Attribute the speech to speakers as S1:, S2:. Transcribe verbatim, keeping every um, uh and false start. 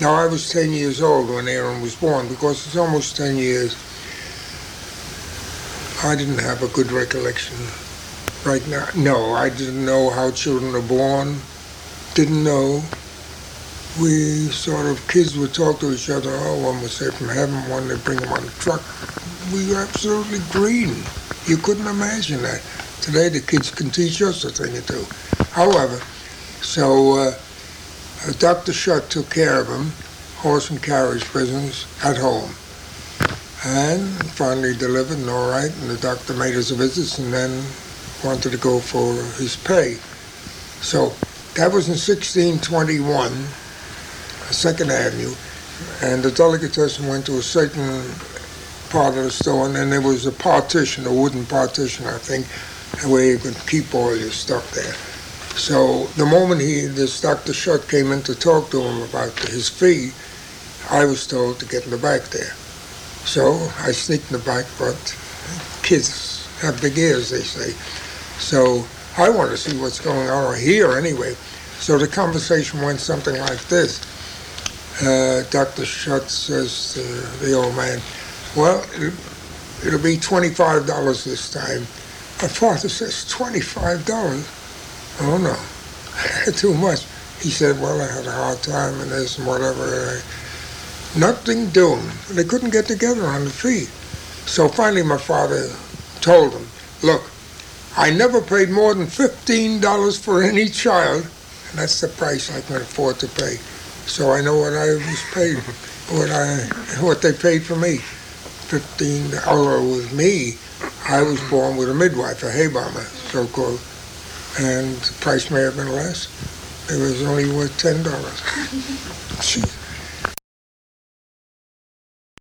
S1: Now, I was ten years old when Aaron was born, because it's almost ten years. I didn't have a good recollection right now. No, I didn't know how children are born. Didn't know. We sort of, kids would talk to each other. Oh, one would say from heaven, one would bring them on a truck. We were absolutely green. You couldn't imagine that. Today, the kids can teach us a thing or two. However, so uh, Doctor Shutt took care of him, horse and carriage business, at home. And finally delivered and all right, and the doctor made us visits and then wanted to go for his pay. So that was in sixteen twenty-one, Second Avenue, and the delicatessen went to a certain part of the store, and then there was a partition, a wooden partition, I think, where you could keep all your stuff there. So the moment he, this Doctor Shutt came in to talk to him about his fee, I was told to get in the back there. So I sneaked in the back, but kids have big ears, they say. So I want to see what's going on here anyway. So the conversation went something like this. Uh, Doctor Shutt says to the old man, well, it'll, it'll be twenty-five dollars this time. My father says, twenty-five dollars? Oh, no, too much. He said, well, I had a hard time and this and whatever. Nothing doing. They couldn't get together on the fee. So finally my father told him, look, I never paid more than fifteen dollars for any child, and that's the price I can afford to pay. So I know what I was paid, what I, what they paid for me. fifteen dollars, although with me, I was born with a midwife, a hay bomber, so-called, and the price may have been less. It was only worth ten dollars.